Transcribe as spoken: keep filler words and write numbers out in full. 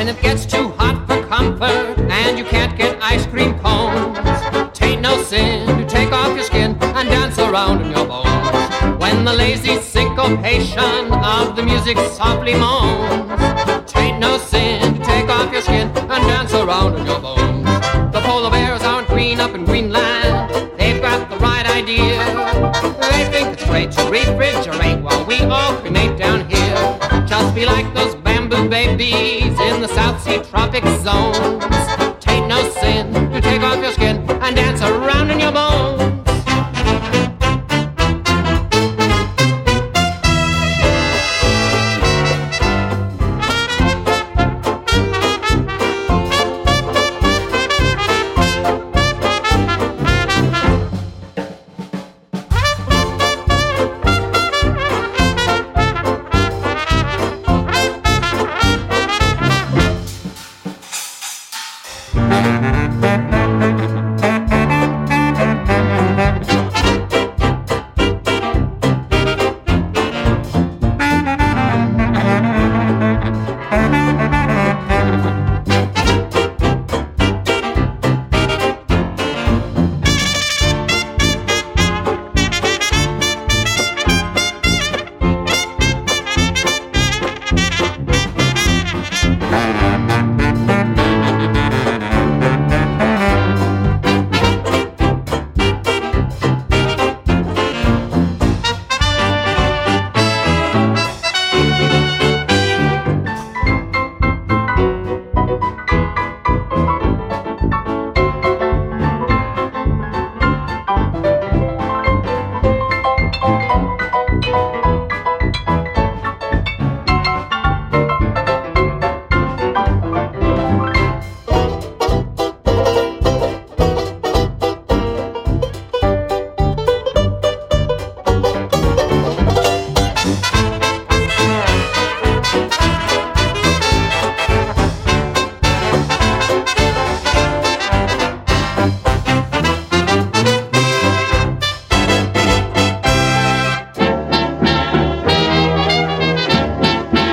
When it gets too hot for comfort and you can't get ice cream cones, tain't no sin to take off your skin and dance around in your bones. When the lazy syncopation of the music softly moans, tain't no sin to take off your skin and dance around in your bones. The polar bears aren't green up in Greenland, they've got the right idea. They think it's great to refrigerate while we all cremate down here. Just be like those bamboo babies in the South Sea tropic zones.